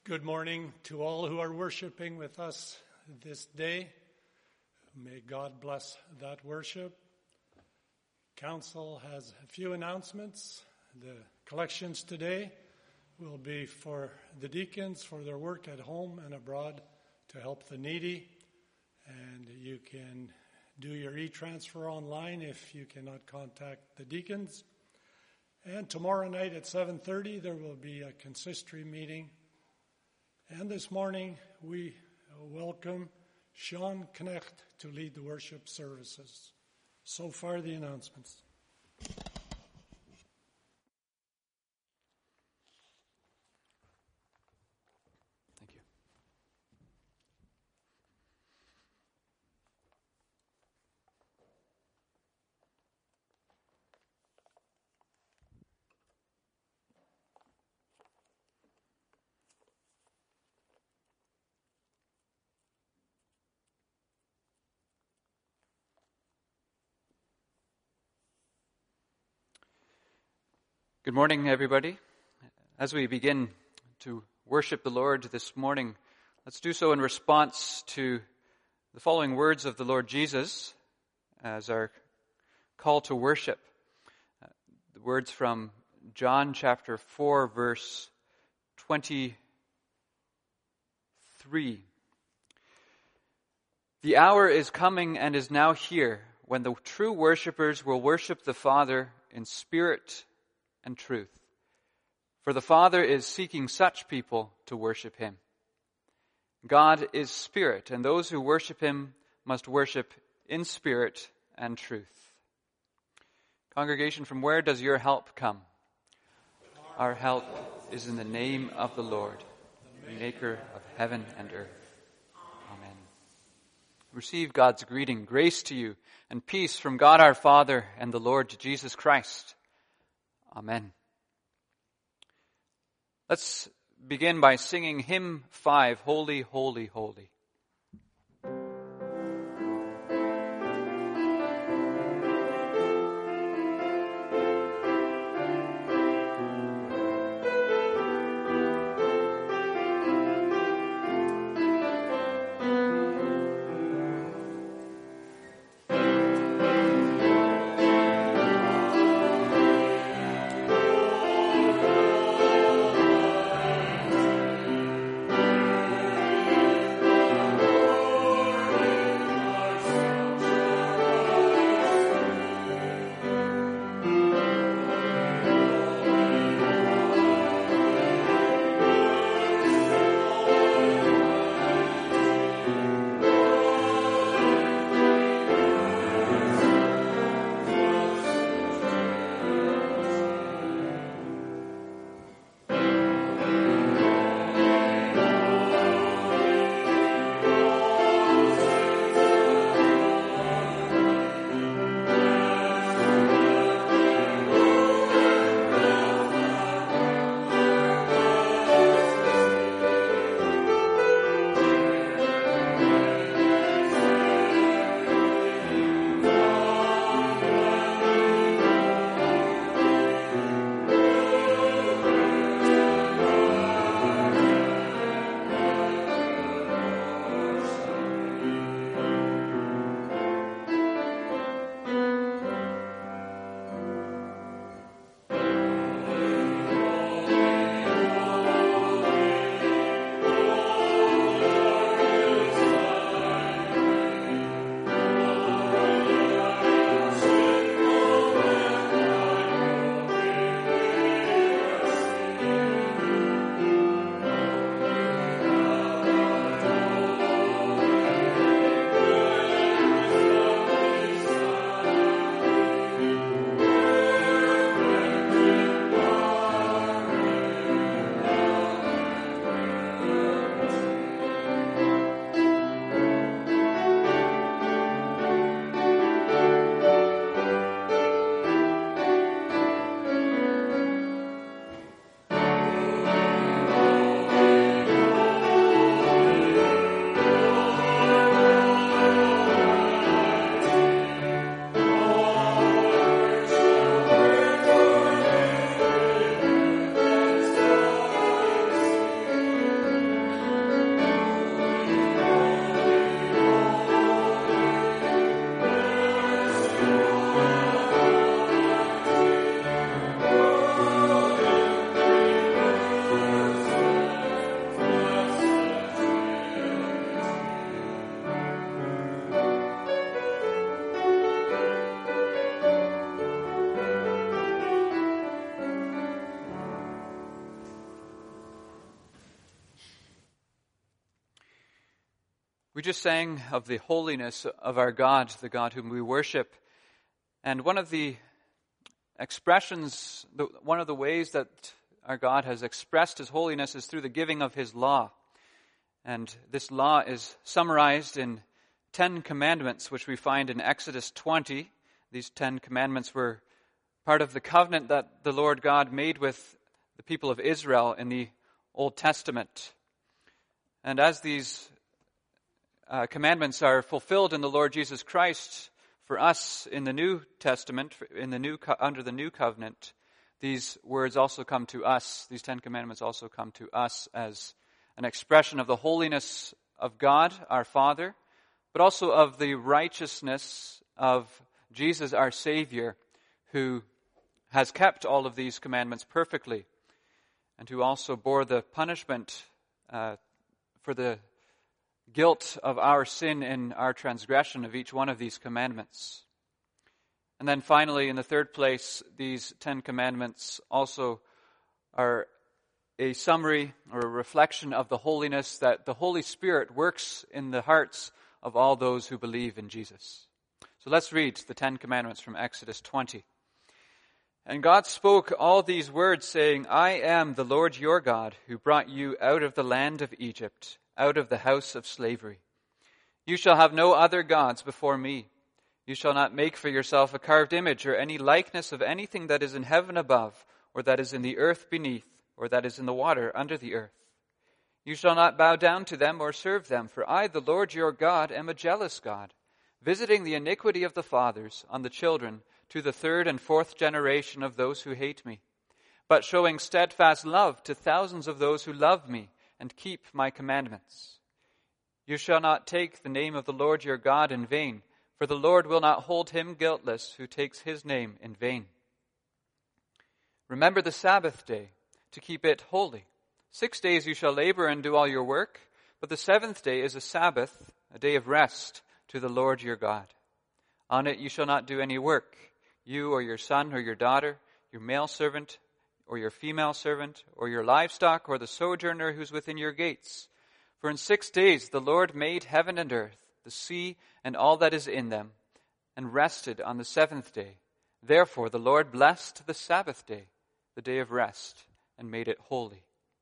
Good morning to all who are worshiping with us this day. May God bless that worship. Council has a few announcements. The collections today will be for the deacons for their work at home and abroad to help the needy. And you can do your e-transfer online if you cannot contact the deacons. And tomorrow night at 7:30 there will be a consistory meeting. And this morning, we welcome Sean Knecht to lead the worship services. So far, the announcements. Thank you. Good morning, everybody. As we begin to worship the Lord this morning, let's do so in response to the following words of the Lord Jesus as our call to worship. The words from John chapter 4, verse 23. The hour is coming and is now here when the true worshipers will worship the Father in spirit and truth. For the Father is seeking such people to worship Him. God is spirit, and those who worship Him must worship in spirit and truth. Congregation, from where does your help come? Our help is in the name of the Lord, the maker of heaven and earth. Amen. Receive God's greeting, grace to you, and peace from God our Father and the Lord Jesus Christ. Amen. Let's begin by singing hymn 5, Holy, Holy, Holy. We just sang of the holiness of our God, the God whom we worship. And one of the expressions, one of the ways that our God has expressed His holiness is through the giving of His law. And this law is summarized in 10 commandments, which we find in Exodus 20. These 10 commandments were part of the covenant that the Lord God made with the people of Israel in the Old Testament. And as these commandments are fulfilled in the Lord Jesus Christ for us in the New Testament, under the New Covenant, these words also come to us, these 10 commandments also come to us as an expression of the holiness of God, our Father, but also of the righteousness of Jesus, our Savior, who has kept all of these commandments perfectly, and who also bore the punishment for the guilt of our sin and our transgression of each one of these commandments. And then finally, in the third place, these 10 commandments also are a summary or a reflection of the holiness that the Holy Spirit works in the hearts of all those who believe in Jesus. So let's read the 10 commandments from Exodus 20. And God spoke all these words, saying, I am the Lord your God, who brought you out of the land of Egypt, out of the house of slavery. You shall have no other gods before me. You shall not make for yourself a carved image or any likeness of anything that is in heaven above, or that is in the earth beneath, or that is in the water under the earth. You shall not bow down to them or serve them, for I, the Lord your God, am a jealous God, visiting the iniquity of the fathers on the children to the 3rd and 4th generation of those who hate me, but showing steadfast love to thousands of those who love me and keep my commandments. You shall not take the name of the Lord your God in vain, for the Lord will not hold him guiltless who takes his name in vain. Remember the Sabbath day, to keep it holy. 6 days you shall labor and do all your work, but the 7th day is a Sabbath, a day of rest to the Lord your God. On it you shall not do any work, you or your son or your daughter, your male servant or your female servant, or your livestock, or the sojourner who's within your gates. For in 6 days the Lord made heaven and earth, the sea and all that is in them, and rested on the 7th day. Therefore the Lord blessed the Sabbath day, the day of rest, and made it holy.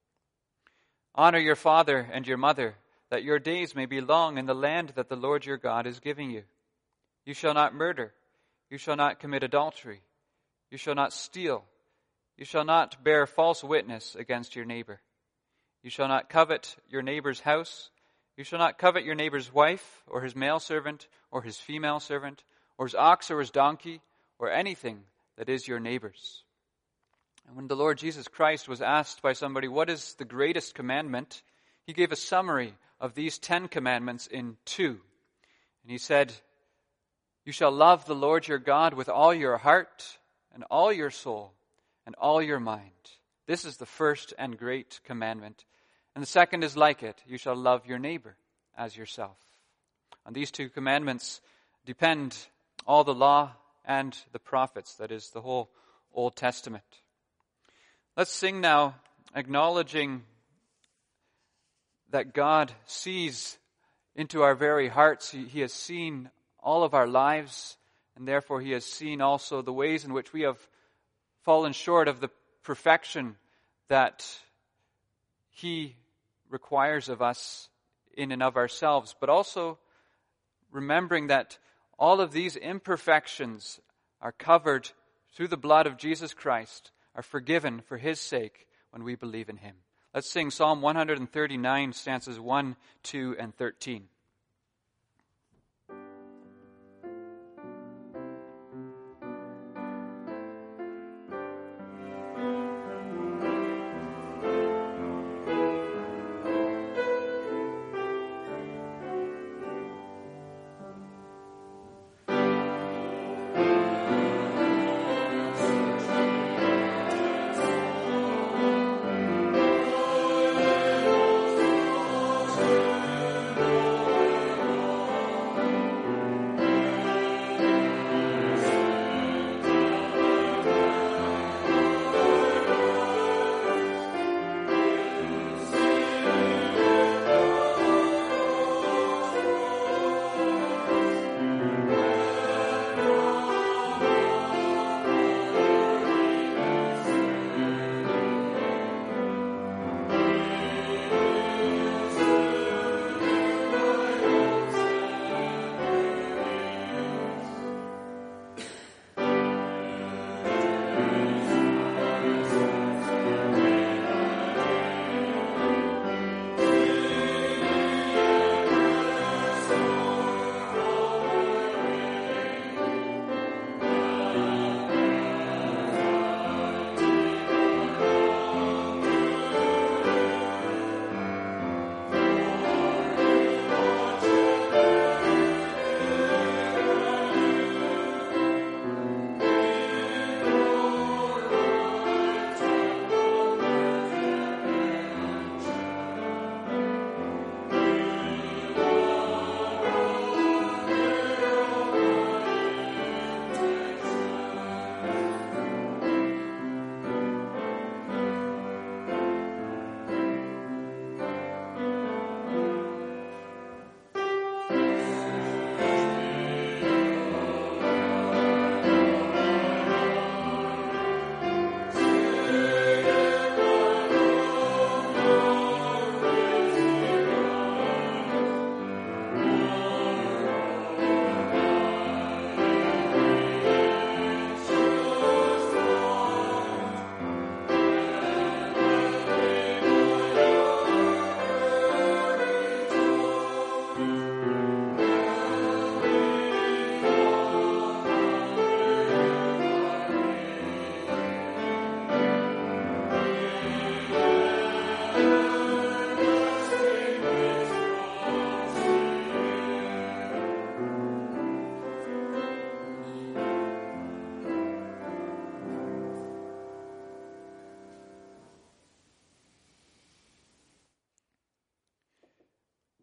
Honor your father and your mother, that your days may be long in the land that the Lord your God is giving you. You shall not murder. You shall not commit adultery. You shall not steal. You shall not bear false witness against your neighbor. You shall not covet your neighbor's house. You shall not covet your neighbor's wife, or his male servant, or his female servant, or his ox or his donkey, or anything that is your neighbor's. And when the Lord Jesus Christ was asked by somebody, what is the greatest commandment? He gave a summary of these 10 commandments in 2. And he said, you shall love the Lord your God with all your heart and all your soul and all your mind. This is the first and great commandment. And the second is like it. You shall love your neighbor as yourself. On these 2 commandments depend all the law and the prophets, that is, the whole Old Testament. Let's sing now, acknowledging that God sees into our very hearts. He has seen all of our lives, and therefore He has seen also the ways in which we have fallen short of the perfection that He requires of us in and of ourselves, but also remembering that all of these imperfections are covered through the blood of Jesus Christ, are forgiven for His sake when we believe in Him. Let's sing Psalm 139, stanzas 1, 2, and 13.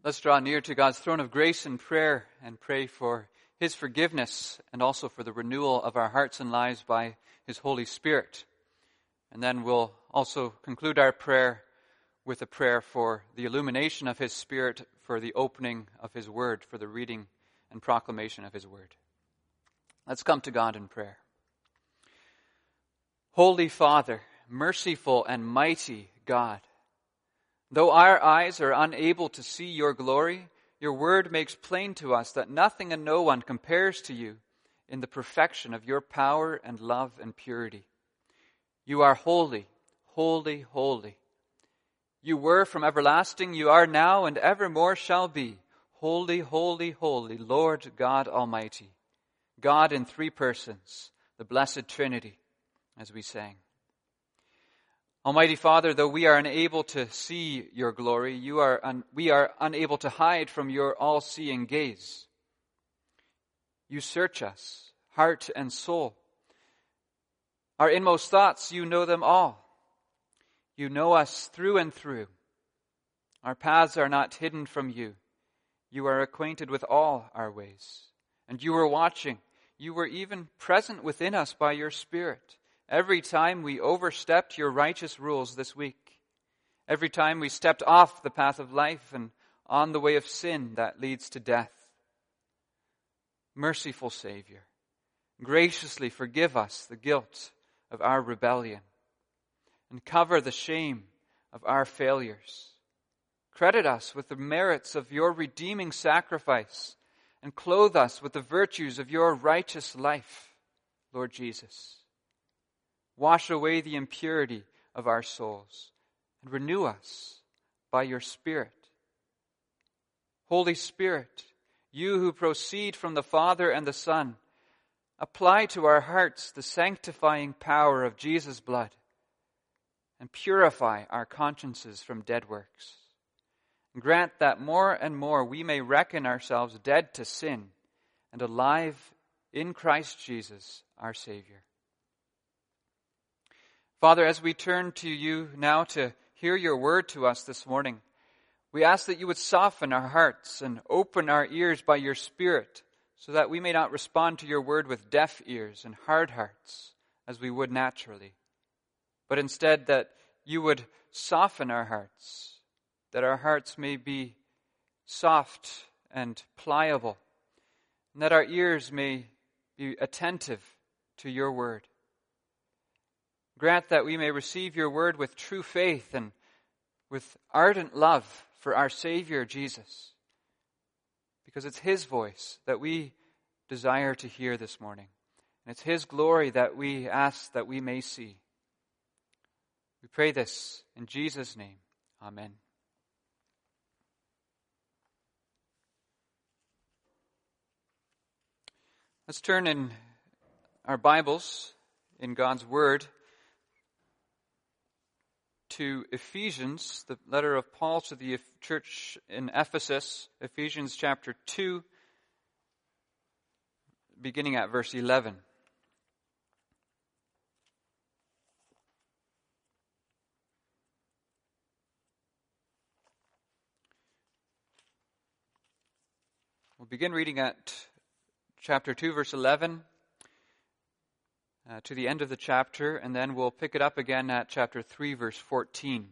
Let's draw near to God's throne of grace in prayer and pray for His forgiveness and also for the renewal of our hearts and lives by His Holy Spirit. And then we'll also conclude our prayer with a prayer for the illumination of His Spirit, for the opening of His Word, for the reading and proclamation of His Word. Let's come to God in prayer. Holy Father, merciful and mighty God, though our eyes are unable to see your glory, your word makes plain to us that nothing and no one compares to you in the perfection of your power and love and purity. You are holy, holy, holy. You were from everlasting, you are now, and evermore shall be. Holy, holy, holy, Lord God Almighty. God in three persons, the blessed Trinity, as we sang. Almighty Father, though we are unable to see your glory, we are unable to hide from your all-seeing gaze. You search us, heart and soul. Our inmost thoughts, you know them all. You know us through and through. Our paths are not hidden from you. You are acquainted with all our ways. And you were watching. You were even present within us by your Spirit. Every time we overstepped your righteous rules this week, every time we stepped off the path of life and on the way of sin that leads to death. Merciful Savior, graciously forgive us the guilt of our rebellion and cover the shame of our failures. Credit us with the merits of your redeeming sacrifice and clothe us with the virtues of your righteous life, Lord Jesus. Wash away the impurity of our souls and renew us by your Spirit. Holy Spirit, you who proceed from the Father and the Son, apply to our hearts the sanctifying power of Jesus' blood and purify our consciences from dead works. And grant that more and more we may reckon ourselves dead to sin and alive in Christ Jesus, our Savior. Father, as we turn to you now to hear your word to us this morning, we ask that you would soften our hearts and open our ears by your Spirit so that we may not respond to your word with deaf ears and hard hearts as we would naturally, but instead that you would soften our hearts, that our hearts may be soft and pliable, and that our ears may be attentive to your word. Grant that we may receive your word with true faith and with ardent love for our Savior Jesus, because it's His voice that we desire to hear this morning, and it's His glory that we ask that we may see. We pray this in Jesus' name. Amen. Let's turn in our Bibles, in God's Word, to Ephesians, the letter of Paul to the church in Ephesus, Ephesians chapter 2, beginning at verse 11. We'll begin reading at chapter 2, verse 11. To the end of the chapter, and then we'll pick it up again at chapter 3, verse 14.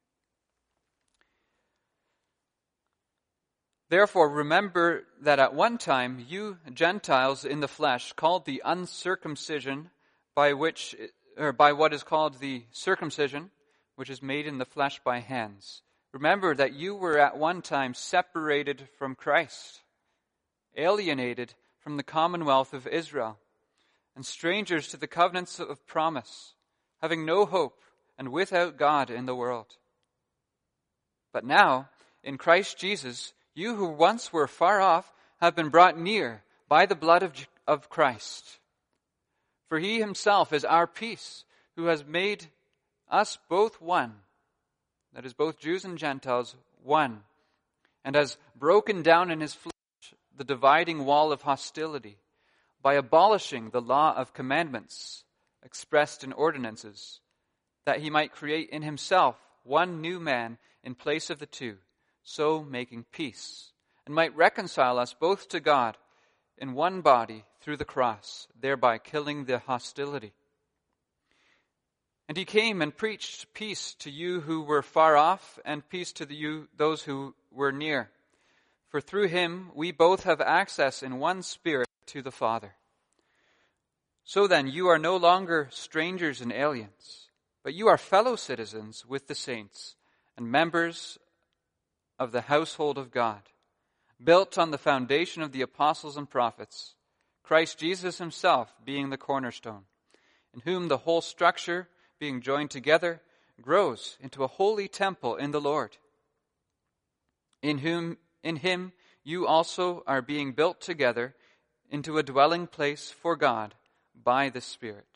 Therefore, remember that at one time you Gentiles in the flesh, called the uncircumcision by what is called the circumcision, which is made in the flesh by hands. Remember that you were at one time separated from Christ, alienated from the commonwealth of Israel, and strangers to the covenants of promise, having no hope and without God in the world. But now, in Christ Jesus, you who once were far off have been brought near by the blood of Christ. For he himself is our peace, who has made us both one, that is, both Jews and Gentiles, one, and has broken down in his flesh the dividing wall of hostility, by abolishing the law of commandments expressed in ordinances, that he might create in himself one new man in place of the two, so making peace, and might reconcile us both to God in one body through the cross, thereby killing the hostility. And he came and preached peace to you who were far off, and peace to those who were near. For through him we both have access in one Spirit to the Father. So then you are no longer strangers and aliens, but you are fellow citizens with the saints and members of the household of God, built on the foundation of the apostles and prophets, Christ Jesus himself being the cornerstone, in whom the whole structure, being joined together, grows into a holy temple in the Lord. In him you also are being built together into a dwelling place for God by the Spirit.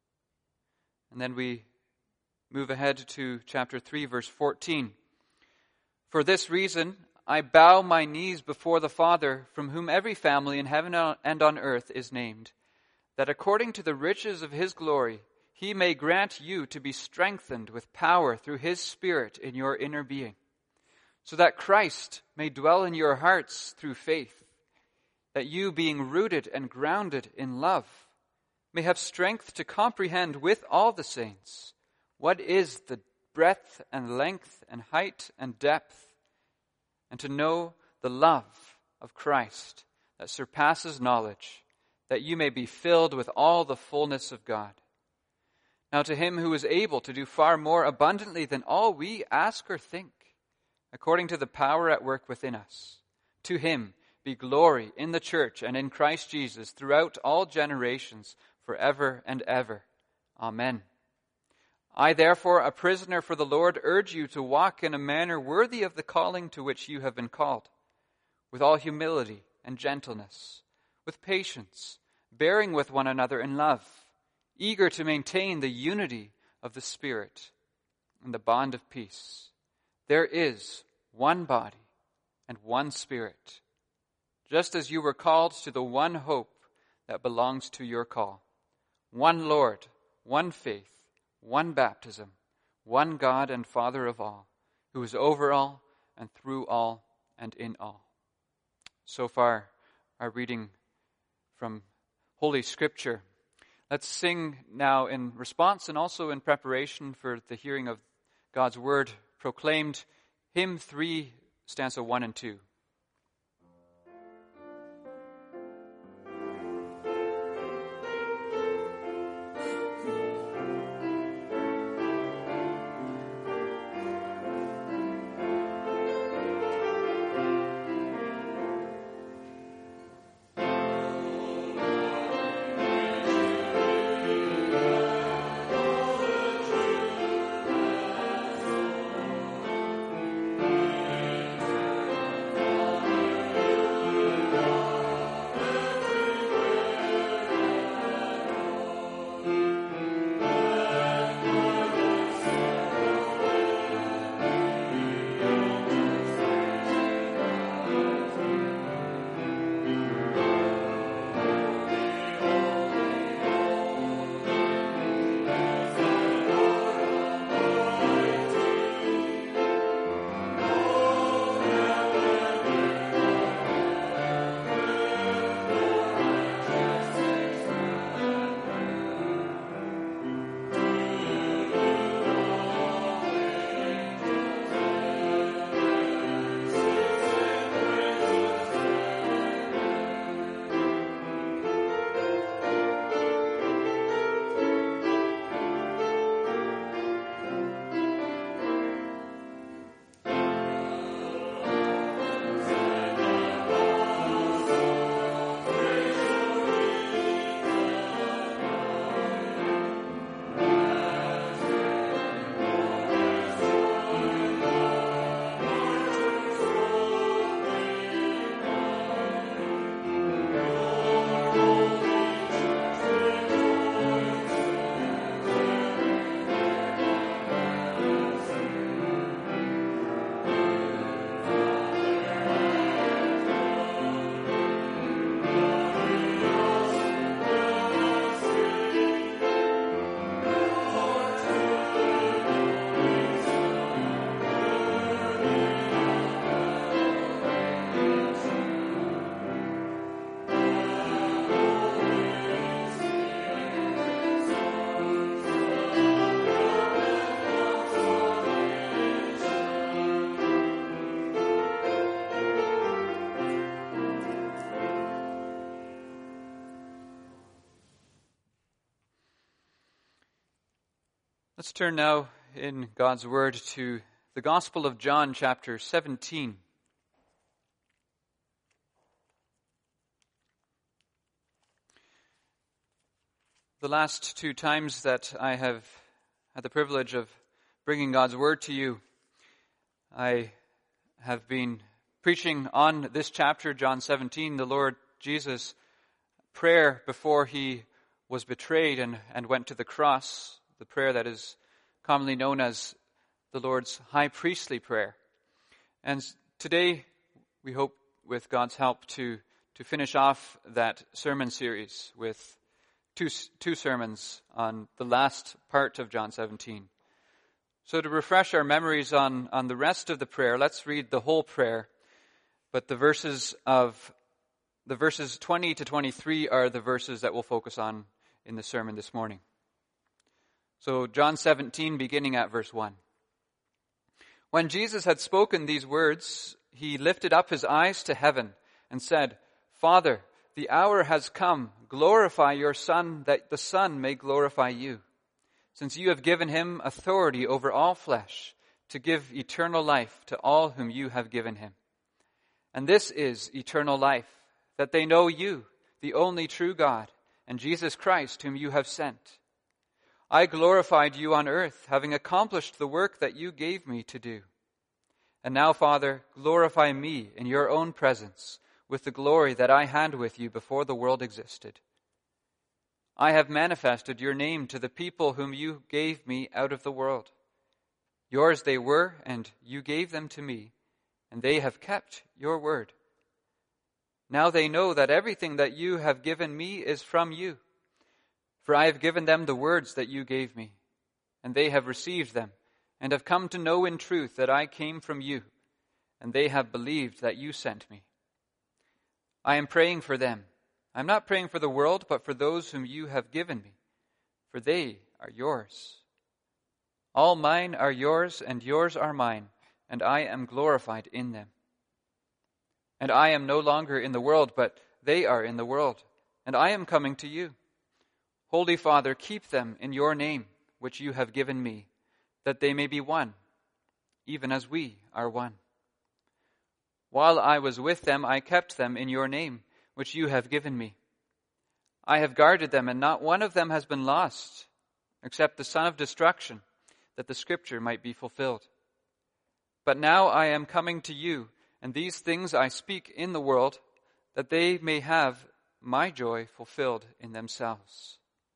And then we move ahead to chapter 3, verse 14. For this reason I bow my knees before the Father, from whom every family in heaven and on earth is named, that according to the riches of his glory he may grant you to be strengthened with power through his Spirit in your inner being, so that Christ may dwell in your hearts through faith, that you, being rooted and grounded in love, may have strength to comprehend with all the saints what is the breadth and length and height and depth, and to know the love of Christ that surpasses knowledge, that you may be filled with all the fullness of God. Now to him who is able to do far more abundantly than all we ask or think, according to the power at work within us, to him be glory in the church and in Christ Jesus throughout all generations, forever and ever. Amen. I, therefore, a prisoner for the Lord, urge you to walk in a manner worthy of the calling to which you have been called, with all humility and gentleness, with patience, bearing with one another in love, eager to maintain the unity of the Spirit and the bond of peace. There is one body and one Spirit, just as you were called to the one hope that belongs to your call. One Lord, one faith, one baptism, one God and Father of all, who is over all and through all and in all. So far, our reading from Holy Scripture. Let's sing now in response and also in preparation for the hearing of God's word proclaimed, hymn 3, stanza 1 and 2. Let's turn now in God's Word to the Gospel of John, chapter 17. The last two times that I have had the privilege of bringing God's Word to you, I have been preaching on this chapter, John 17, the Lord Jesus' prayer before he was betrayed and went to the cross, the prayer that is commonly known as the Lord's high priestly prayer. And today, we hope with God's help to finish off that sermon series with two sermons on the last part of John 17. So to refresh our memories on the rest of the prayer, let's read the whole prayer. But the verses 20 to 23 are the verses that we'll focus on in the sermon this morning. So John 17, beginning at verse 1. When Jesus had spoken these words, he lifted up his eyes to heaven and said, "Father, the hour has come. Glorify your Son, that the Son may glorify you, since you have given him authority over all flesh, to give eternal life to all whom you have given him. And this is eternal life, that they know you, the only true God, and Jesus Christ, whom you have sent. I glorified you on earth, having accomplished the work that you gave me to do. And now, Father, glorify me in your own presence, with the glory that I had with you before the world existed. I have manifested your name to the people whom you gave me out of the world. Yours they were, and you gave them to me, and they have kept your word. Now they know that everything that you have given me is from you. For I have given them the words that you gave me, and they have received them, and have come to know in truth that I came from you, and they have believed that you sent me. I am praying for them. I am not praying for the world, but for those whom you have given me, for they are yours. All mine are yours, and yours are mine, and I am glorified in them. And I am no longer in the world, but they are in the world, and I am coming to you. Holy Father, keep them in your name, which you have given me, that they may be one, even as we are one. While I was with them, I kept them in your name, which you have given me. I have guarded them, and not one of them has been lost, except the son of destruction, that the scripture might be fulfilled. But now I am coming to you, and these things I speak in the world, that they may have my joy fulfilled in themselves.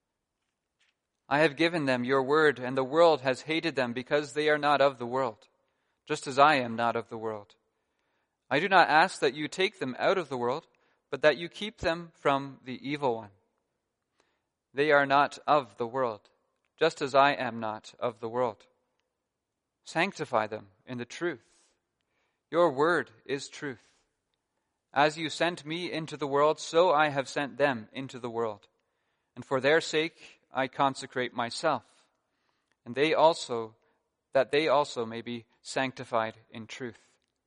I have given them your word, and the world has hated them because they are not of the world, just as I am not of the world. I do not ask that you take them out of the world, but that you keep them from the evil one. They are not of the world, just as I am not of the world. Sanctify them in the truth. Your word is truth. As you sent me into the world, so I have sent them into the world. And for their sake I consecrate myself, and that they also may be sanctified in truth.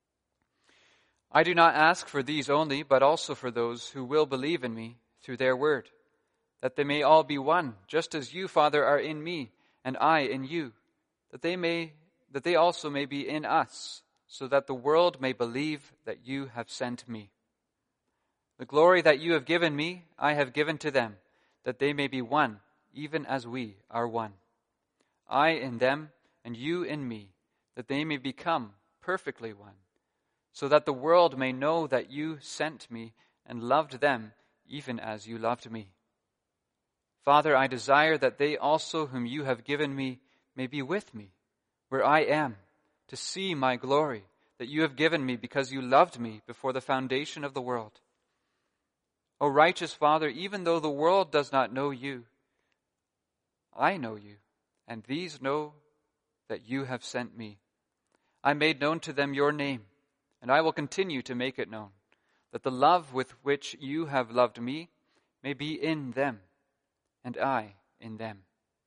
I do not ask for these only, but also for those who will believe in me through their word, that they may all be one, just as you, Father, are in me, and I in you, that they also may be in us, so that the world may believe that you have sent me. The glory that you have given me, I have given to them, that they may be one, even as we are one. I in them, and you in me, that they may become perfectly one, so that the world may know that you sent me and loved them even as you loved me. Father, I desire that they also whom you have given me may be with me, where I am, to see my glory that you have given me because you loved me before the foundation of the world. O righteous Father, even though the world does not know you, I know you, and these know that you have sent me. I made known to them your name, and I will continue to make it known, that the love with which you have loved me may be in them, and I in them.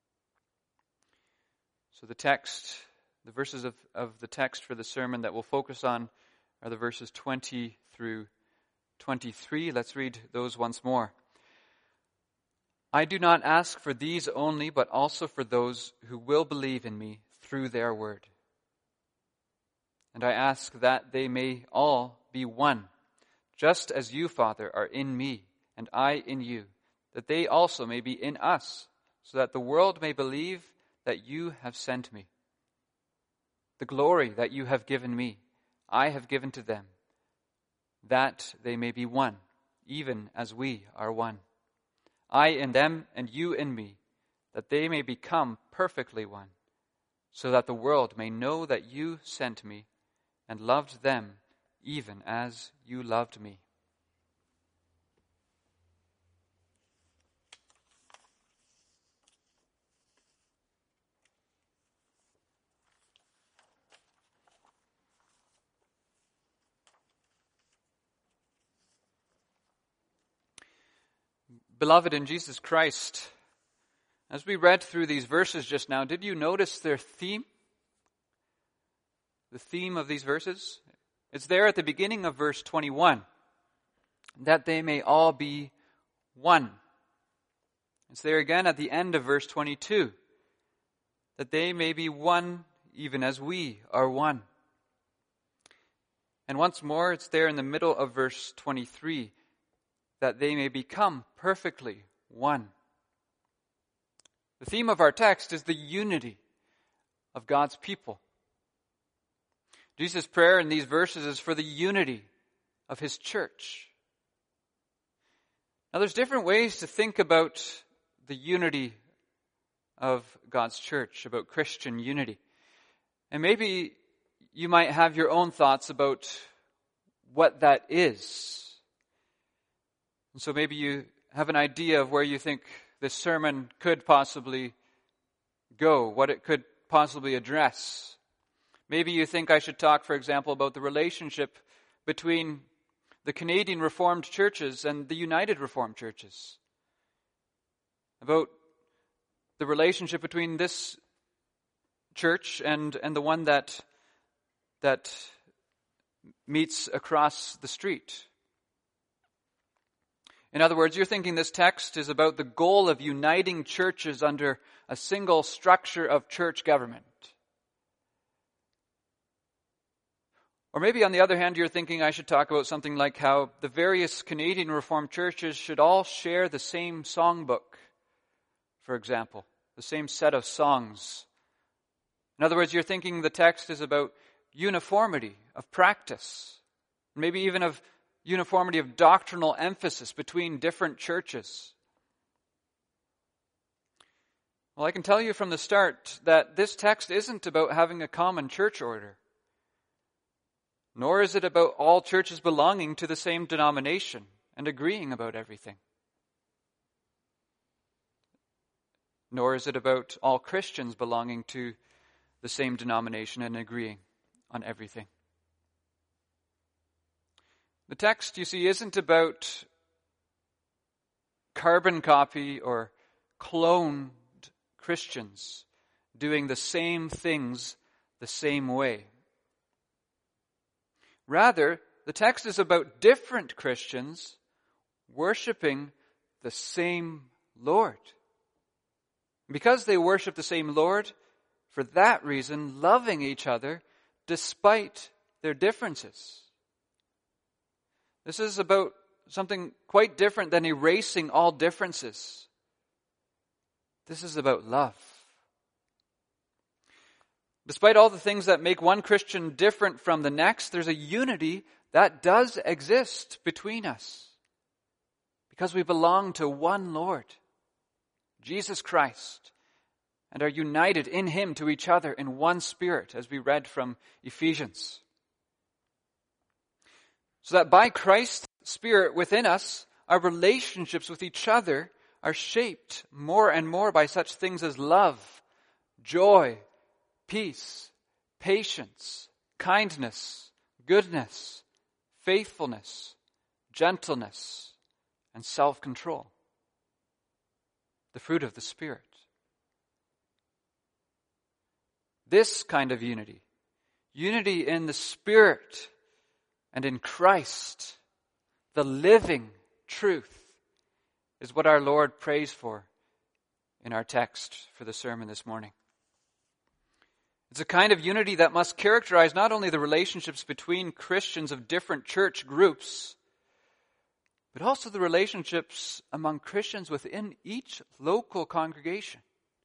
So the verses of the text for the sermon that we'll focus on are the verses 20 through 23. Let's read those once more. I do not ask for these only, but also for those who will believe in me through their word. And I ask that they may all be one, just as you, Father, are in me, and I in you, that they also may be in us, so that the world may believe that you have sent me. The glory that you have given me, I have given to them, that they may be one, even as we are one. I in them and you in me, that they may become perfectly one, so that the world may know that you sent me and loved them even as you loved me. Beloved in Jesus Christ, as we read through these verses just now, did you notice their theme? The theme of these verses? It's there at the beginning of verse 21, that they may all be one. It's there again at the end of verse 22, that they may be one even as we are one. And once more, it's there in the middle of verse 23, that they may become perfectly one. The theme of our text is the unity of God's people. Jesus' prayer in these verses is for the unity of his church. Now there's different ways to think about the unity of God's church, about Christian unity. And maybe you might have your own thoughts about what that is. And so maybe you have an idea of where you think this sermon could possibly go, what it could possibly address. Maybe you think I should talk, for example, about the relationship between the Canadian Reformed churches and the United Reformed churches. About the relationship between this church and the one that meets across the street. In other words, you're thinking this text is about the goal of uniting churches under a single structure of church government. Or maybe on the other hand, you're thinking I should talk about something like how the various Canadian Reformed churches should all share the same songbook, for example, the same set of songs. In other words, you're thinking the text is about uniformity of practice, maybe even of uniformity of doctrinal emphasis between different churches. Well, I can tell you from the start that this text isn't about having a common church order. Nor is it about all churches belonging to the same denomination and agreeing about everything. Nor is it about all Christians belonging to the same denomination and agreeing on everything. The text, you see, isn't about carbon copy or cloned Christians doing the same things the same way. Rather, the text is about different Christians worshiping the same Lord. Because they worship the same Lord, for that reason, loving each other despite their differences. This is about something quite different than erasing all differences. This is about love. Despite all the things that make one Christian different from the next, there's a unity that does exist between us. Because we belong to one Lord, Jesus Christ, and are united in him to each other in one spirit, as we read from Ephesians. So that by Christ's Spirit within us, our relationships with each other are shaped more and more by such things as love, joy, peace, patience, kindness, goodness, faithfulness, gentleness, and self-control. The fruit of the Spirit. This kind of unity in the Spirit and in Christ, the living truth, is what our Lord prays for in our text for the sermon this morning. It's a kind of unity that must characterize not only the relationships between Christians of different church groups, but also the relationships among Christians within each local congregation.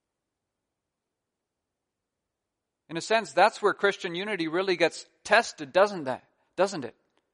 In a sense, that's where Christian unity really gets tested, doesn't it?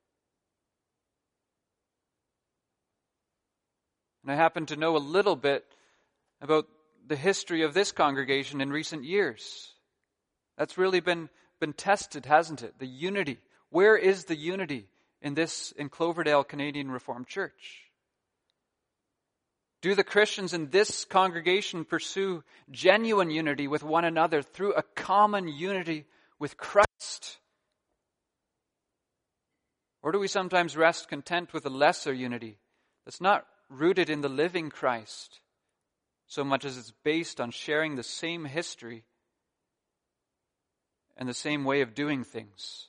And I happen to know a little bit about the history of this congregation in recent years. That's really been tested, hasn't it? The unity. Where is the unity in Cloverdale Canadian Reformed Church? Do the Christians in this congregation pursue genuine unity with one another through a common unity with Christ? Or do we sometimes rest content with a lesser unity that's not rooted in the living Christ so much as it's based on sharing the same history and the same way of doing things?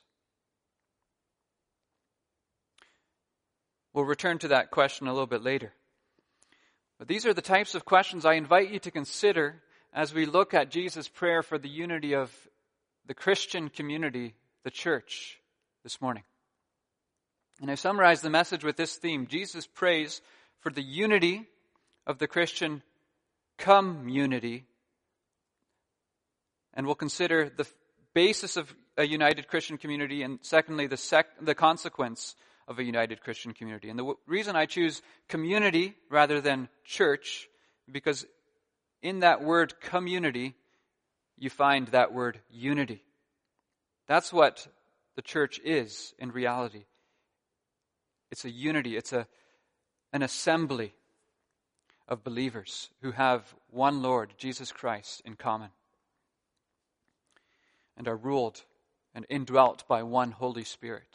We'll return to that question a little bit later. But these are the types of questions I invite you to consider as we look at Jesus' prayer for the unity of the Christian community, the church, this morning. And I summarize the message with this theme. Jesus prays for the unity of the Christian community. And we'll consider the basis of a united Christian community, and secondly, the consequence of a united Christian community. And the reason I choose community rather than church, because in that word community, you find that word unity. That's what the church is in reality. It's a unity. It's an assembly of believers who have one Lord, Jesus Christ, in common, and are ruled and indwelt by one Holy Spirit.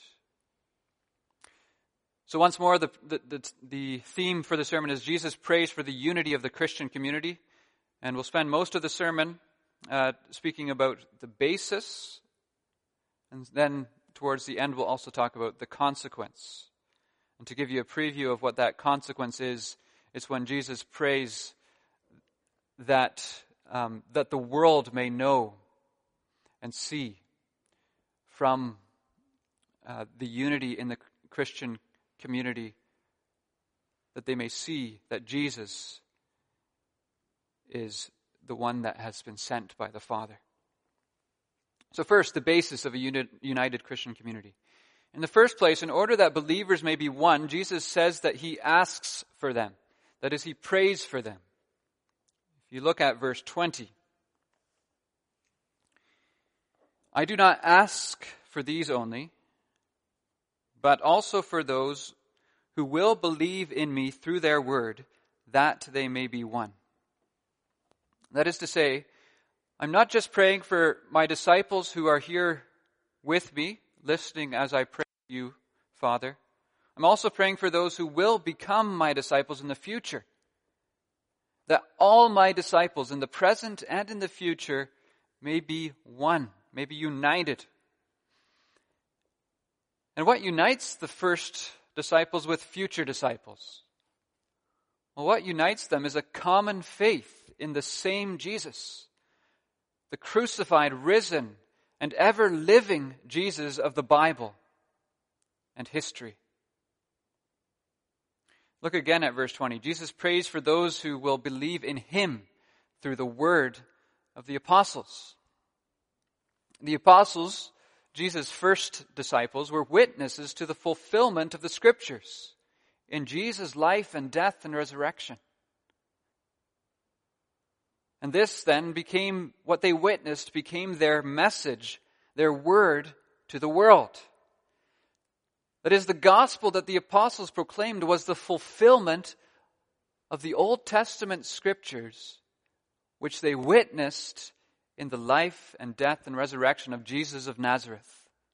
So once more, the theme for the sermon is Jesus prays for the unity of the Christian community. And we'll spend most of the sermon speaking about the basis. And then towards the end, we'll also talk about the consequence. And to give you a preview of what that consequence is, it's when Jesus prays that the world may know and see from the unity in the Christian community, that they may see that Jesus is the one that has been sent by the Father. So first, the basis of a united Christian community. In the first place, in order that believers may be one, Jesus says that he asks for them. That is, he prays for them. If you look at verse 20, I do not ask for these only, but also for those who will believe in me through their word, that they may be one. That is to say, I'm not just praying for my disciples who are here with me, listening as I pray to you, Father. I'm also praying for those who will become my disciples in the future. That all my disciples in the present and in the future may be one, may be united. And what unites the first disciples with future disciples? Well, what unites them is a common faith in the same Jesus, the crucified, risen, and ever-living Jesus of the Bible and history. Look again at verse 20. Jesus prays for those who will believe in him through the word of the apostles. The apostles, Jesus' first disciples, were witnesses to the fulfillment of the Scriptures in Jesus' life and death and resurrection. And this then became, what they witnessed became their message, their word to the world. That is, the gospel that the apostles proclaimed was the fulfillment of the Old Testament Scriptures, which they witnessed in the life and death and resurrection of Jesus of Nazareth.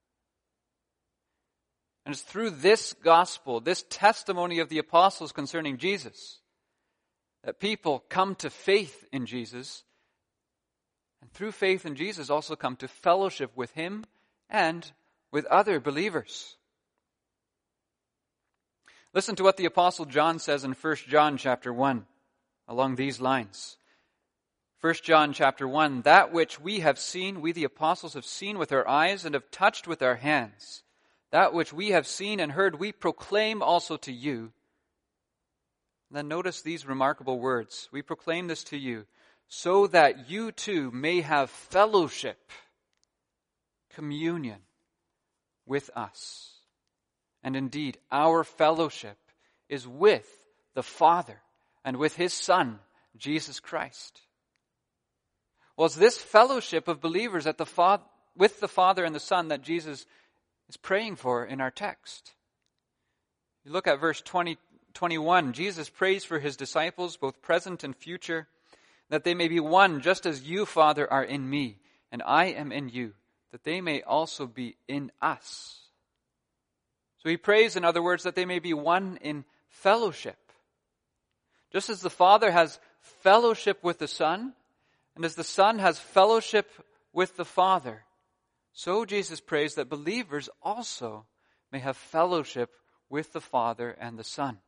And it's through this gospel, this testimony of the apostles concerning Jesus, that people come to faith in Jesus, and through faith in Jesus also come to fellowship with him and with other believers. Listen to what the Apostle John says in 1 John chapter 1, along these lines. 1 John chapter 1, that which we have seen, we the apostles have seen with our eyes and have touched with our hands. That which we have seen and heard, we proclaim also to you. Then notice these remarkable words. We proclaim this to you, so that you too may have fellowship, communion with us. And indeed, our fellowship is with the Father and with His Son, Jesus Christ. Well, it's this fellowship of believers with the Father and the Son that Jesus is praying for in our text. You look at verse 21. Jesus prays for His disciples, both present and future, that they may be one, just as you, Father, are in me, and I am in you, that they may also be in us. So He prays, in other words, that they may be one in fellowship. Just as the Father has fellowship with the Son, and as the Son has fellowship with the Father, so Jesus prays that believers also may have fellowship with the Father and the Son.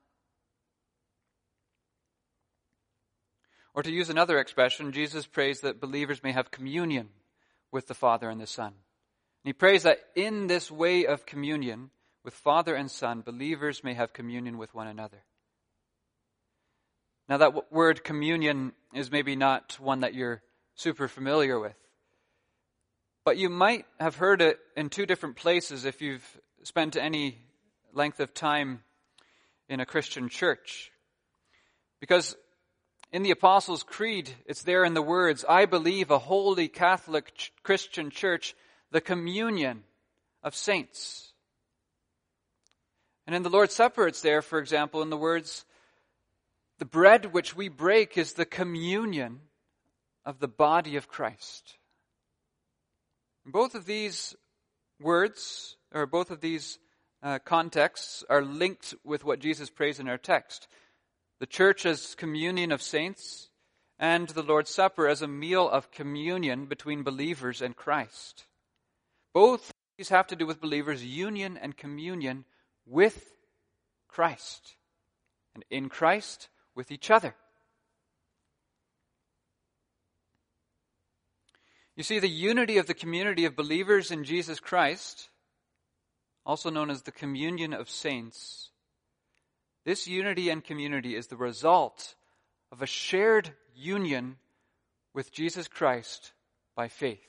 Or to use another expression, Jesus prays that believers may have communion with the Father and the Son. And He prays that in this way of communion with Father and Son, believers may have communion with one another. Now that word communion is maybe not one that you're super familiar with. But you might have heard it in two different places if you've spent any length of time in a Christian church. Because in the Apostles' Creed, it's there in the words, I believe a holy Catholic Christian church, the communion of saints. And in the Lord's Supper, it's there, for example, in the words, the bread which we break is the communion of the body of Christ. Both of these words, or both of these contexts, are linked with what Jesus prays in our text. The church as communion of saints, and the Lord's Supper as a meal of communion between believers and Christ. Both of these have to do with believers' union and communion with Christ, and in Christ with each other. You see, the unity of the community of believers in Jesus Christ, also known as the communion of saints, this unity and community is the result of a shared union with Jesus Christ by faith.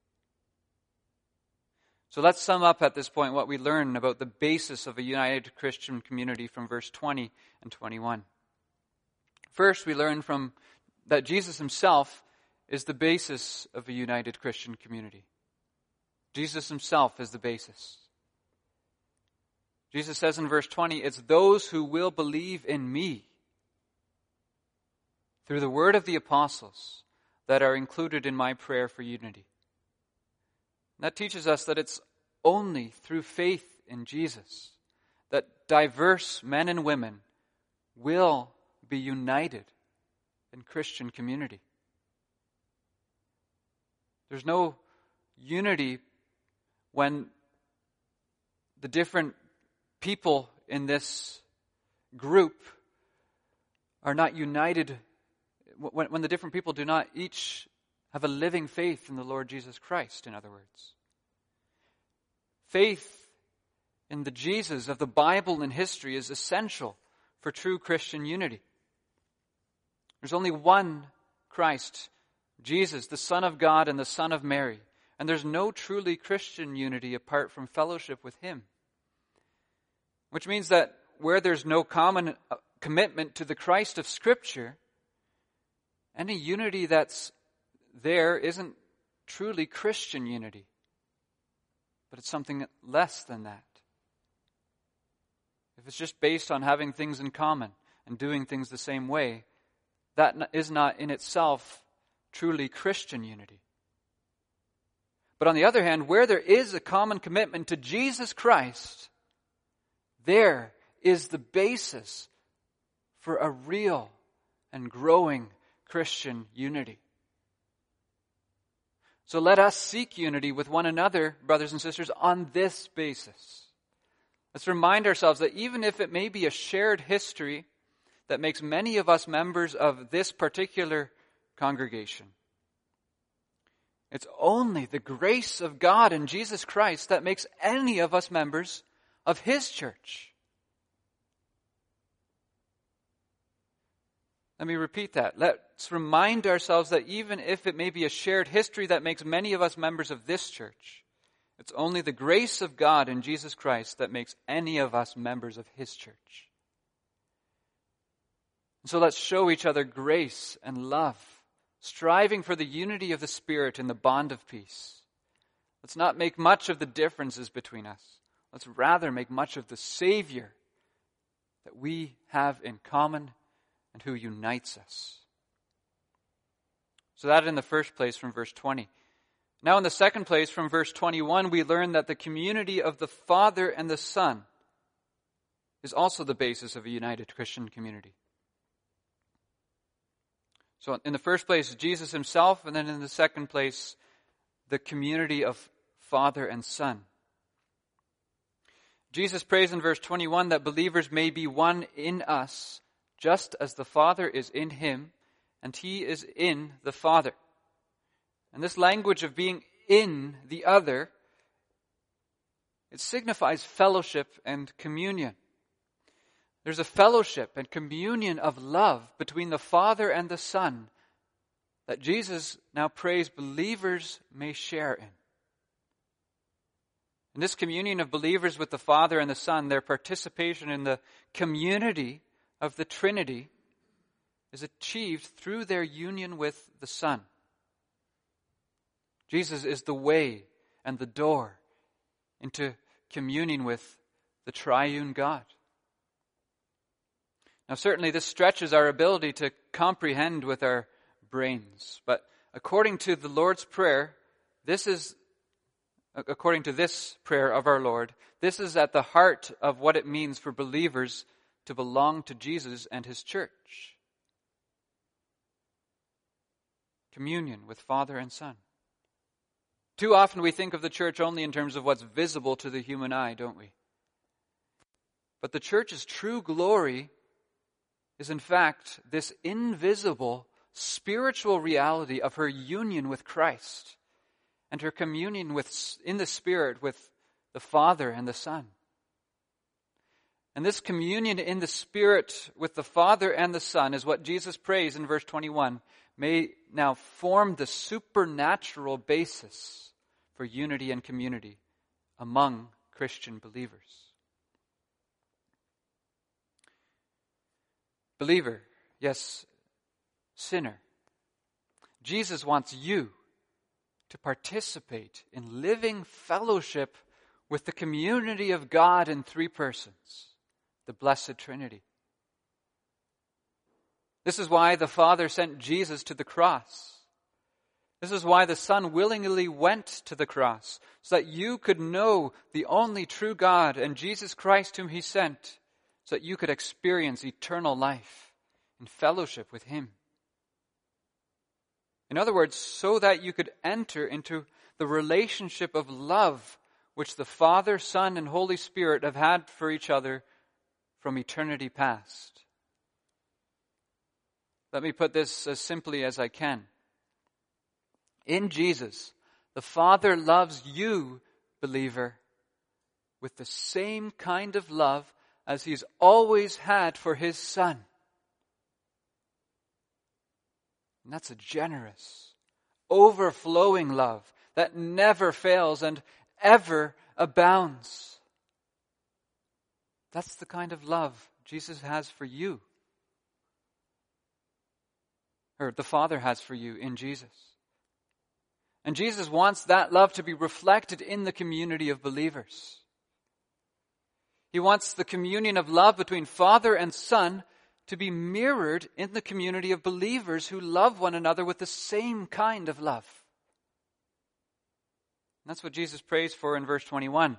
So let's sum up at this point what we learn about the basis of a united Christian community from verse 20 and 21. First, we learn that Jesus Himself is the basis of a united Christian community. Jesus Himself is the basis. Jesus says in verse 20, it's those who will believe in me through the word of the apostles that are included in my prayer for unity. That teaches us that it's only through faith in Jesus that diverse men and women will be united in Christian community. There's no unity when the different people in this group are not united, when the different people do not each have a living faith in the Lord Jesus Christ, in other words. Faith in the Jesus of the Bible and history is essential for true Christian unity. There's only one Christ, Jesus, the Son of God and the Son of Mary. And there's no truly Christian unity apart from fellowship with Him. Which means that where there's no common commitment to the Christ of Scripture, any unity that's there isn't truly Christian unity. But it's something less than that. If it's just based on having things in common and doing things the same way, that is not in itself truly Christian unity. But on the other hand, where there is a common commitment to Jesus Christ, there is the basis for a real and growing Christian unity. So let us seek unity with one another, brothers and sisters, on this basis. Let's remind ourselves that even if it may be a shared history that makes many of us members of this particular congregation, it's only the grace of God in Jesus Christ that makes any of us members of His church. Let me repeat that. Let's remind ourselves that even if it may be a shared history that makes many of us members of this church, it's only the grace of God in Jesus Christ that makes any of us members of His church. And so let's show each other grace and love, striving for the unity of the Spirit in the bond of peace. Let's not make much of the differences between us. Let's rather make much of the Savior that we have in common and who unites us. So that in the first place from verse 20. Now in the second place from verse 21, we learn that the community of the Father and the Son is also the basis of a united Christian community. So in the first place, Jesus Himself, and then in the second place, the community of Father and Son. Jesus prays in verse 21 that believers may be one in us, just as the Father is in Him, and He is in the Father. And this language of being in the other, it signifies fellowship and communion. There's a fellowship and communion of love between the Father and the Son that Jesus now prays believers may share in. In this communion of believers with the Father and the Son, their participation in the community of the Trinity is achieved through their union with the Son. Jesus is the way and the door into communion with the triune God. Now certainly this stretches our ability to comprehend with our brains, but according to the Lord's Prayer, according to this prayer of our Lord, this is at the heart of what it means for believers to belong to Jesus and His church. Communion with Father and Son. Too often we think of the church only in terms of what's visible to the human eye, don't we? But the church's true glory is in fact this invisible spiritual reality of her union with Christ and her communion in the Spirit with the Father and the Son. And this communion in the Spirit with the Father and the Son is what Jesus prays in verse 21 may now form the supernatural basis for unity and community among Christian believers. Believer, yes, sinner, Jesus wants you to participate in living fellowship with the community of God in three persons, the Blessed Trinity. This is why the Father sent Jesus to the cross. This is why the Son willingly went to the cross, so that you could know the only true God and Jesus Christ whom He sent, so that you could experience eternal life in fellowship with Him. In other words, so that you could enter into the relationship of love which the Father, Son, and Holy Spirit have had for each other from eternity past. Let me put this as simply as I can. In Jesus, the Father loves you, believer, with the same kind of love as He's always had for His Son. And that's a generous, overflowing love that never fails and ever abounds. That's the kind of love Jesus has for you, or the Father has for you in Jesus. And Jesus wants that love to be reflected in the community of believers. He wants the communion of love between Father and Son to be mirrored in the community of believers who love one another with the same kind of love. And that's what Jesus prays for in verse 21.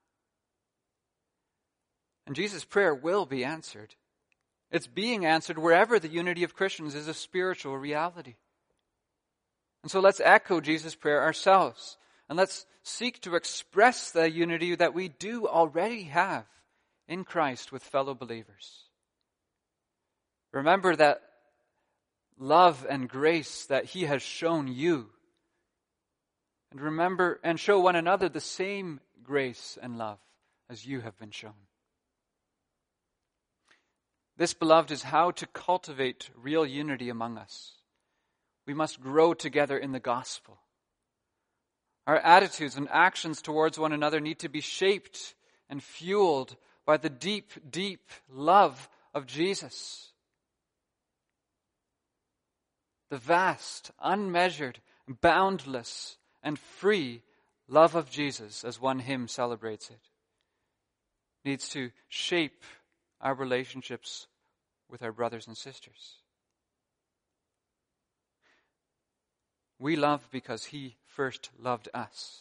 And Jesus' prayer will be answered. It's being answered wherever the unity of Christians is a spiritual reality. And so let's echo Jesus' prayer ourselves. And let's seek to express the unity that we do already have in Christ with fellow believers. Remember that love and grace that he has shown you. And remember and show one another the same grace and love as you have been shown. This, beloved, is how to cultivate real unity among us. We must grow together in the gospel. Our attitudes and actions towards one another need to be shaped and fueled by the deep, deep love of Jesus. The vast, unmeasured, boundless, and free love of Jesus, as one hymn celebrates it, needs to shape our relationships with our brothers and sisters. We love because he first loved us.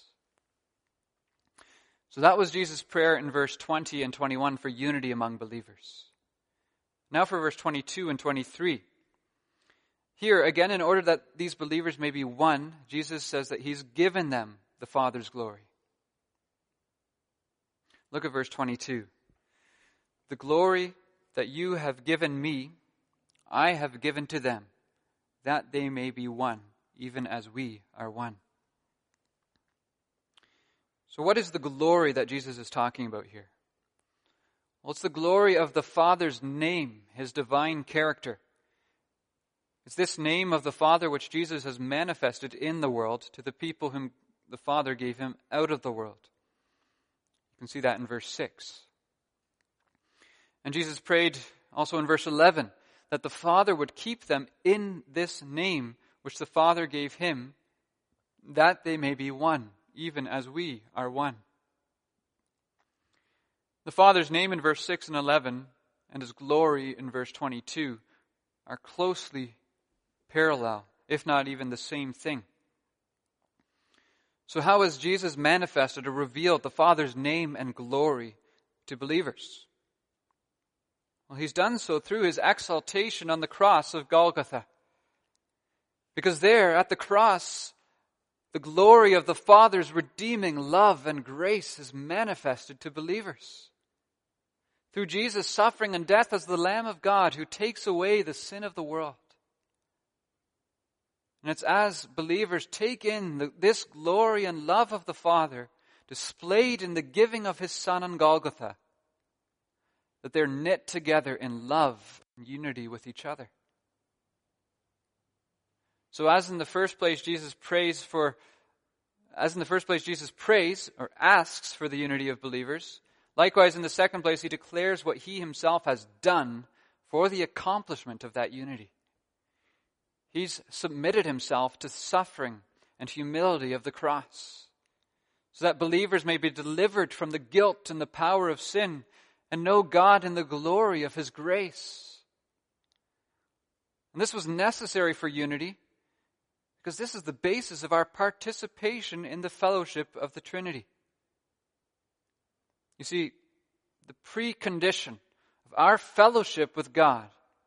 So that was Jesus' prayer in verse 20 and 21 for unity among believers. Now for verse 22 and 23. Here, again, in order that these believers may be one, Jesus says that he's given them the Father's glory. Look at verse 22. The glory that you have given me, I have given to them, that they may be one, even as we are one. So what is the glory that Jesus is talking about here? Well, it's the glory of the Father's name, his divine character. It's this name of the Father which Jesus has manifested in the world to the people whom the Father gave him out of the world. You can see that in verse 6. And Jesus prayed also in verse 11 that the Father would keep them in this name which the Father gave him, that they may be one, even as we are one. The Father's name in verse 6 and 11 and his glory in verse 22 are closely parallel, if not even the same thing. So how has Jesus manifested or revealed the Father's name and glory to believers? Well, he's done so through his exaltation on the cross of Golgotha. Because there at the cross, the glory of the Father's redeeming love and grace is manifested to believers. Through Jesus' suffering and death as the Lamb of God who takes away the sin of the world. And it's as believers take in this glory and love of the Father displayed in the giving of his Son on Golgotha, that they're knit together in love and unity with each other. So as in the first place Jesus prays or asks for the unity of believers, likewise in the second place he declares what he himself has done for the accomplishment of that unity. He's submitted himself to suffering and humility of the cross, so that believers may be delivered from the guilt and the power of sin and know God in the glory of his grace. And this was necessary for unity, because this is the basis of our participation in the fellowship of the Trinity. You see, the precondition of our fellowship with God,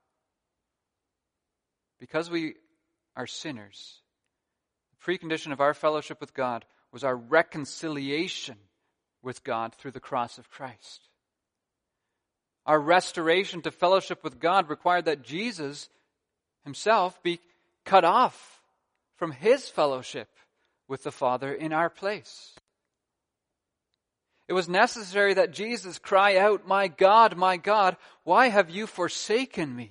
because we are sinners, the precondition of our fellowship with God was our reconciliation with God through the cross of Christ. Our restoration to fellowship with God required that Jesus himself be cut off from his fellowship with the Father in our place. It was necessary that Jesus cry out, my God, why have you forsaken me?"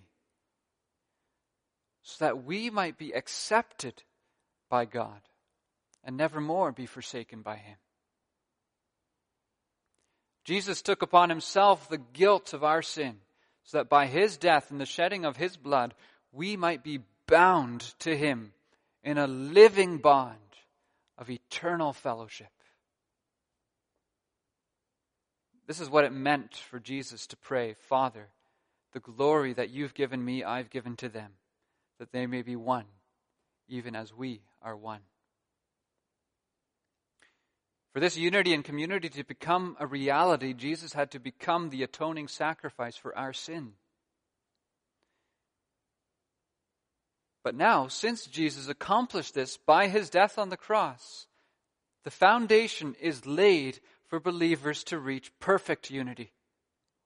So that we might be accepted by God and never more be forsaken by him. Jesus took upon himself the guilt of our sin, so that by his death and the shedding of his blood, we might be bound to him in a living bond of eternal fellowship. This is what it meant for Jesus to pray, "Father, the glory that you've given me, I've given to them, that they may be one, even as we are one." For this unity and community to become a reality, Jesus had to become the atoning sacrifice for our sin. But now, since Jesus accomplished this by his death on the cross, the foundation is laid for believers to reach perfect unity.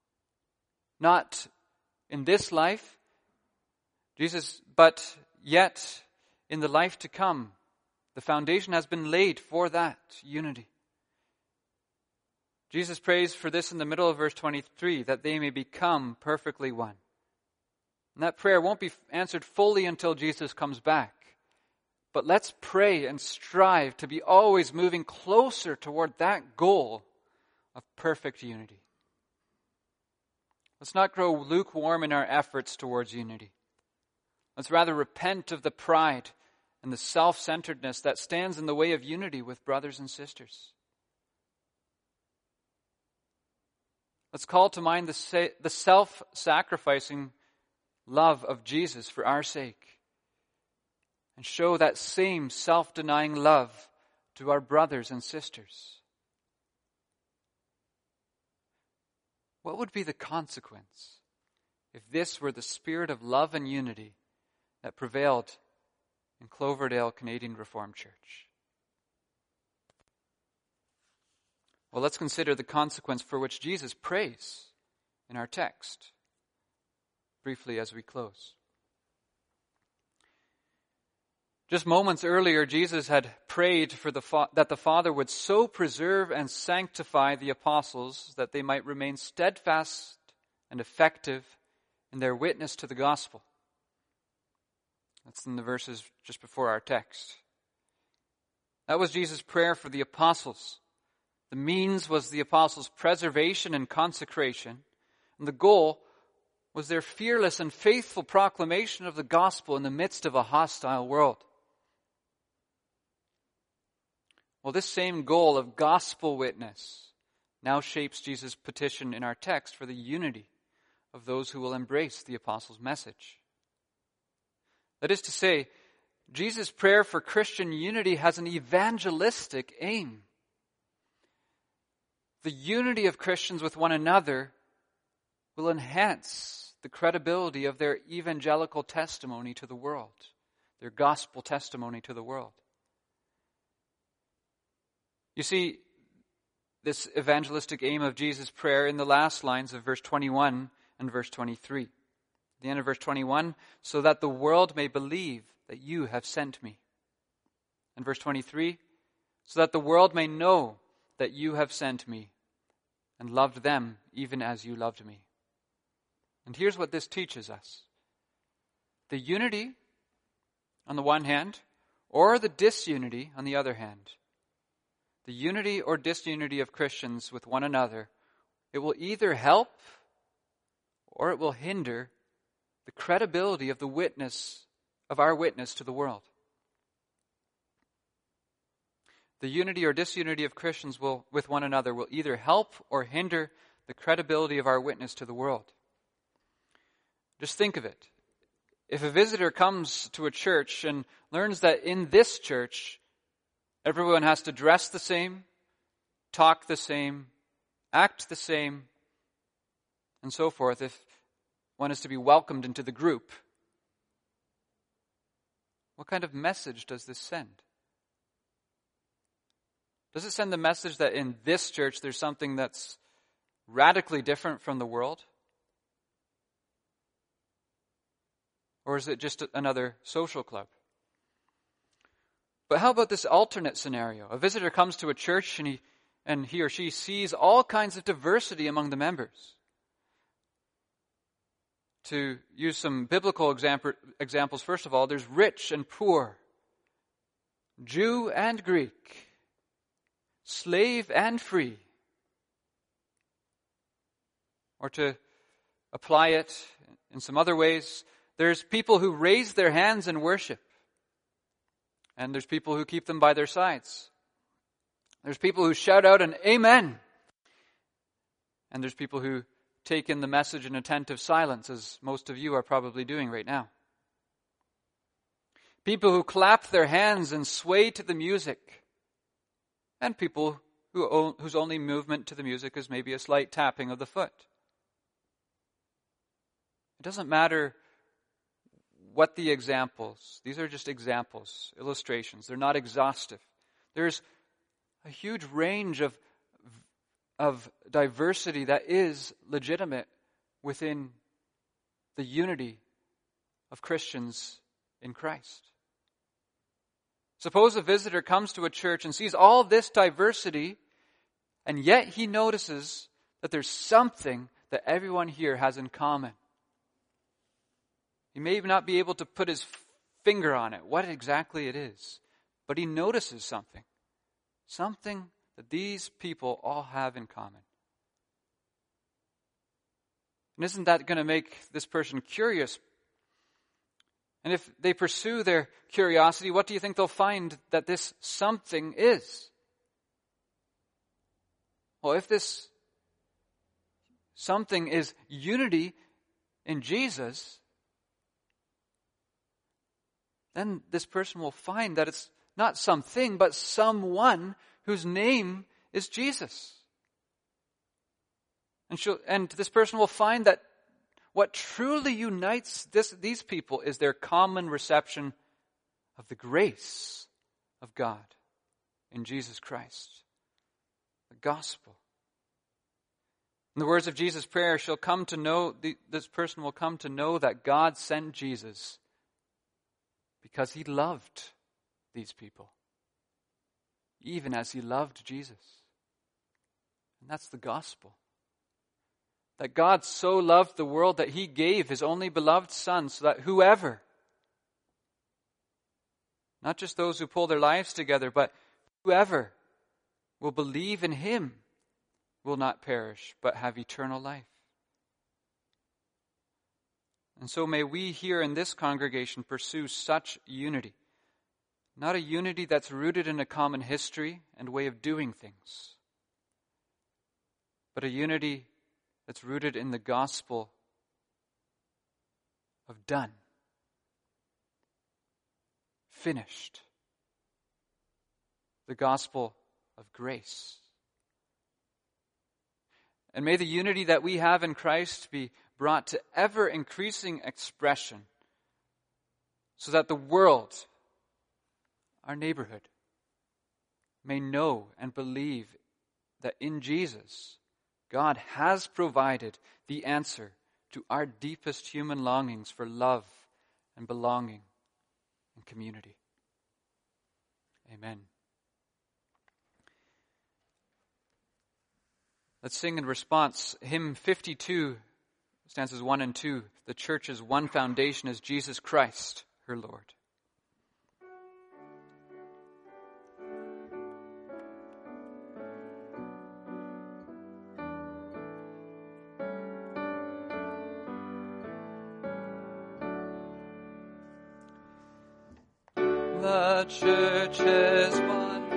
not in this life, but yet in the life to come. The foundation has been laid for that unity. Jesus prays for this in the middle of verse 23, that they may become perfectly one. And that prayer won't be answered fully until Jesus comes back. But let's pray and strive to be always moving closer toward that goal of perfect unity. Let's not grow lukewarm in our efforts towards unity. Let's rather repent of the pride and the self-centeredness that stands in the way of unity with brothers and sisters. Let's call to mind the self-sacrificing love of Jesus for our sake, and show that same self-denying love to our brothers and sisters. What would be the consequence if this were the spirit of love and unity that prevailed in Cloverdale Canadian Reformed Church? Well, let's consider the consequence for which Jesus prays in our text, briefly as we close. Just moments earlier, Jesus had prayed for that the Father would so preserve and sanctify the apostles that they might remain steadfast and effective in their witness to the gospel. That's in the verses just before our text. That was Jesus' prayer for the apostles. The means was the apostles' preservation and consecration, and the goal was their fearless and faithful proclamation of the gospel in the midst of a hostile world. Well, this same goal of gospel witness now shapes Jesus' petition in our text for the unity of those who will embrace the apostles' message. That is to say, Jesus' prayer for Christian unity has an evangelistic aim. The unity of Christians with one another will enhance the credibility of their evangelical testimony to the world, their gospel testimony to the world. You see this evangelistic aim of Jesus' prayer in the last lines of verse 21 and verse 23. At the end of verse 21, so that the world may believe that you have sent me. And verse 23, so that the world may know that you have sent me and loved them even as you loved me. And here's what this teaches us. The unity on the one hand, or the disunity on the other hand. The unity or disunity of Christians with one another, it will either help or it will hinder the credibility of our witness to the world. The unity or disunity of Christians with one another will either help or hinder the credibility of our witness to the world. Just think of it. If a visitor comes to a church and learns that in this church, everyone has to dress the same, talk the same, act the same, and so forth, if one is to be welcomed into the group, what kind of message does this send? Does it send the message that in this church there's something that's radically different from the world? Or is it just another social club? But how about this alternate scenario? A visitor comes to a church and he or she sees all kinds of diversity among the members. To use some biblical examples, first of all, there's rich and poor, Jew and Greek, slave and free. Or to apply it in some other ways, there's people who raise their hands in worship. And there's people who keep them by their sides. There's people who shout out an amen. And there's people who take in the message in attentive silence, as most of you are probably doing right now. People who clap their hands and sway to the music. And people whose only movement to the music is maybe a slight tapping of the foot. It doesn't matter what the examples, these are just examples, illustrations. They're not exhaustive. There's a huge range of diversity that is legitimate within the unity of Christians in Christ. Suppose a visitor comes to a church and sees all this diversity, and yet he notices that there's something that everyone here has in common. He may not be able to put his finger on it, what exactly it is, but he notices something. Something that these people all have in common. And isn't that going to make this person curious? And if they pursue their curiosity, what do you think they'll find that this something is? Well, if this something is unity in Jesus, then this person will find that it's not something, but someone whose name is Jesus. And this person will find that what truly unites these people is their common reception of the grace of God in Jesus Christ, the gospel. In the words of Jesus' prayer, this person will come to know that God sent Jesus because he loved these people, even as he loved Jesus. And that's the gospel. That God so loved the world that he gave his only beloved Son so that whoever, not just those who pull their lives together, but whoever will believe in him will not perish but have eternal life. And so may we here in this congregation pursue such unity. Not a unity that's rooted in a common history and way of doing things, but a unity that's rooted in the gospel of done, finished, the gospel of grace. And may the unity that we have in Christ be brought to ever increasing expression so that the world, our neighborhood, may know and believe that in Jesus, God has provided the answer to our deepest human longings for love and belonging and community. Amen. Let's sing in response hymn 52, stanzas 1 and 2. The church's one foundation is Jesus Christ, her Lord. The church is one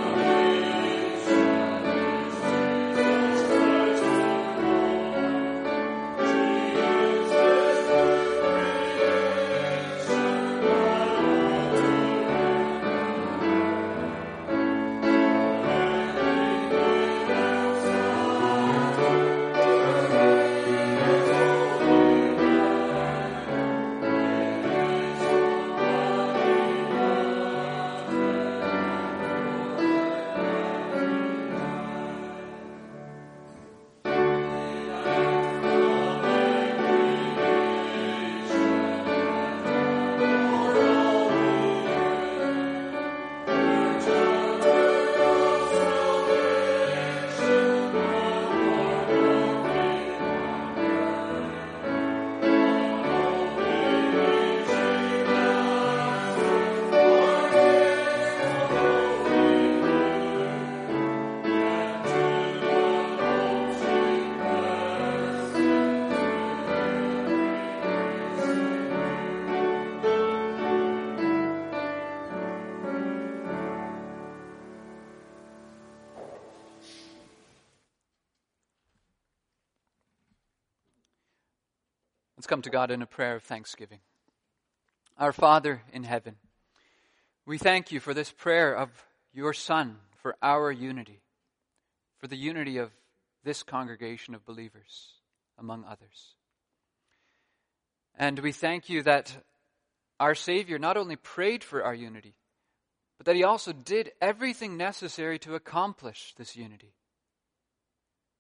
Let's come to God in a prayer of thanksgiving. Our Father in heaven, we thank you for this prayer of your Son, for our unity, for the unity of this congregation of believers, among others. And we thank you that our Savior not only prayed for our unity, but that he also did everything necessary to accomplish this unity.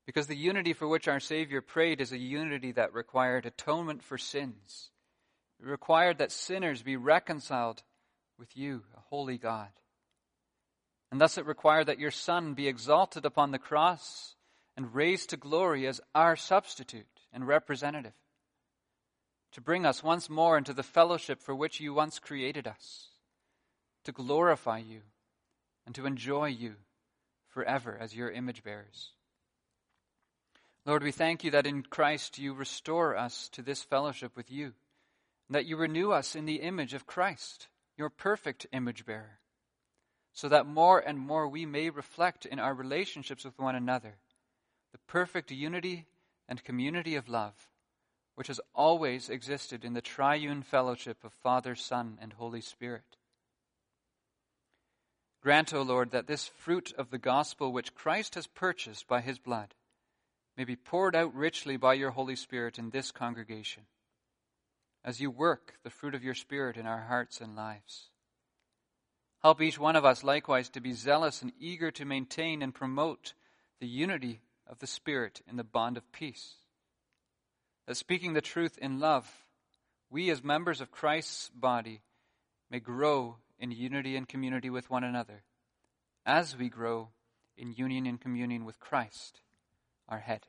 Because the unity for which our Savior prayed is a unity that required atonement for sins. It required that sinners be reconciled with you, a holy God. And thus it required that your Son be exalted upon the cross and raised to glory as our substitute and representative, to bring us once more into the fellowship for which you once created us, to glorify you and to enjoy you forever as your image bearers. Lord, we thank you that in Christ you restore us to this fellowship with you, and that you renew us in the image of Christ, your perfect image bearer, so that more and more we may reflect in our relationships with one another the perfect unity and community of love, which has always existed in the triune fellowship of Father, Son, and Holy Spirit. Grant, O Lord, that this fruit of the gospel which Christ has purchased by his blood may be poured out richly by your Holy Spirit in this congregation, as you work the fruit of your Spirit in our hearts and lives. Help each one of us likewise to be zealous and eager to maintain and promote the unity of the Spirit in the bond of peace. That speaking the truth in love, we as members of Christ's body may grow in unity and community with one another, as we grow in union and communion with Christ, our head.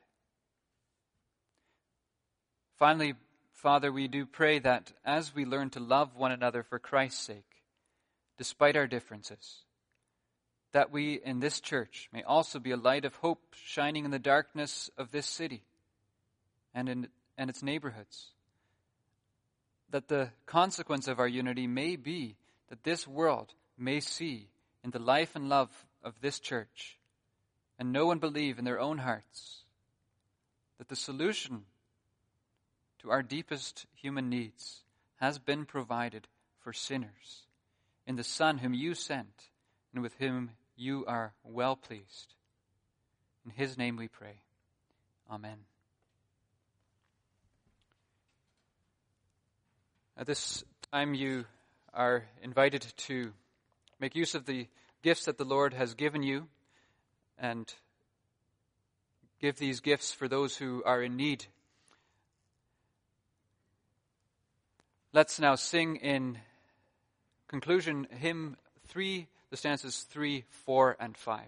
Finally, Father, we do pray that as we learn to love one another for Christ's sake, despite our differences, that we in this church may also be a light of hope shining in the darkness of this city and its neighborhoods. That the consequence of our unity may be that this world may see in the life and love of this church and know and believe in their own hearts that the solution to our deepest human needs has been provided for sinners in the Son whom you sent and with whom you are well pleased. In his name we pray. Amen. At this time you are invited to make use of the gifts that the Lord has given you and give these gifts for those who are in need. Let's now sing in conclusion hymn 3, the stanzas 3, 4, and 5.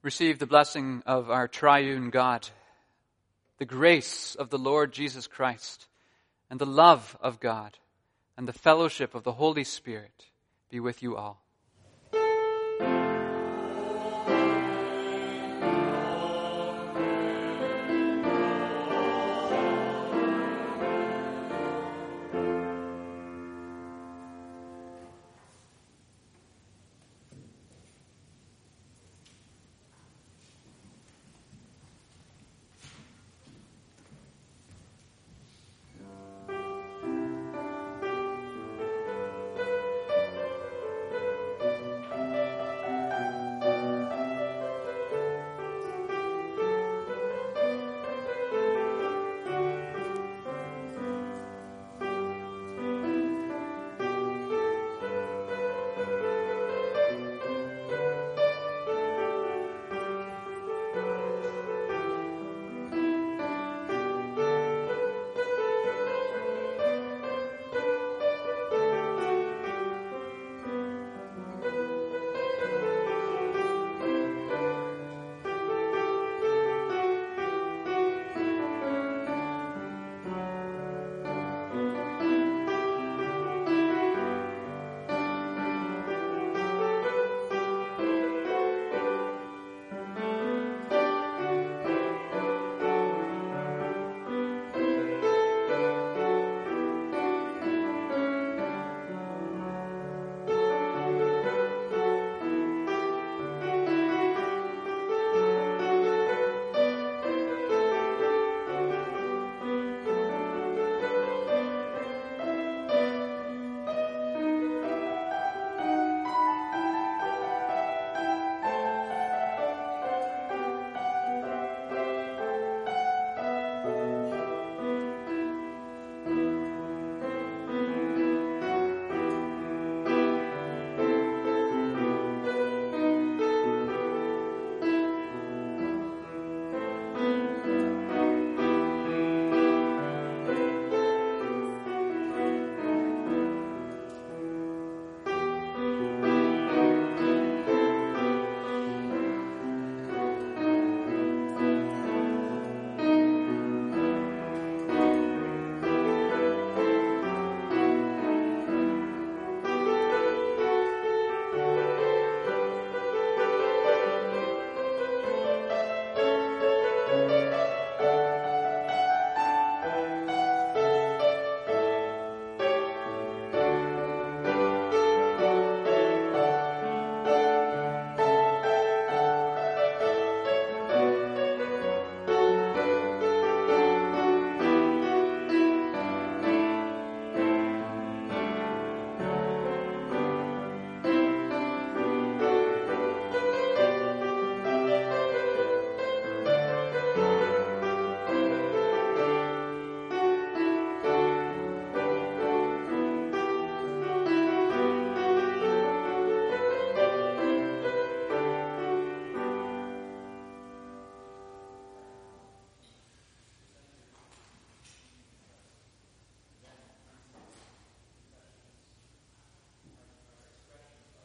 Receive the blessing of our triune God, the grace of the Lord Jesus Christ, and the love of God, and the fellowship of the Holy Spirit be with you all.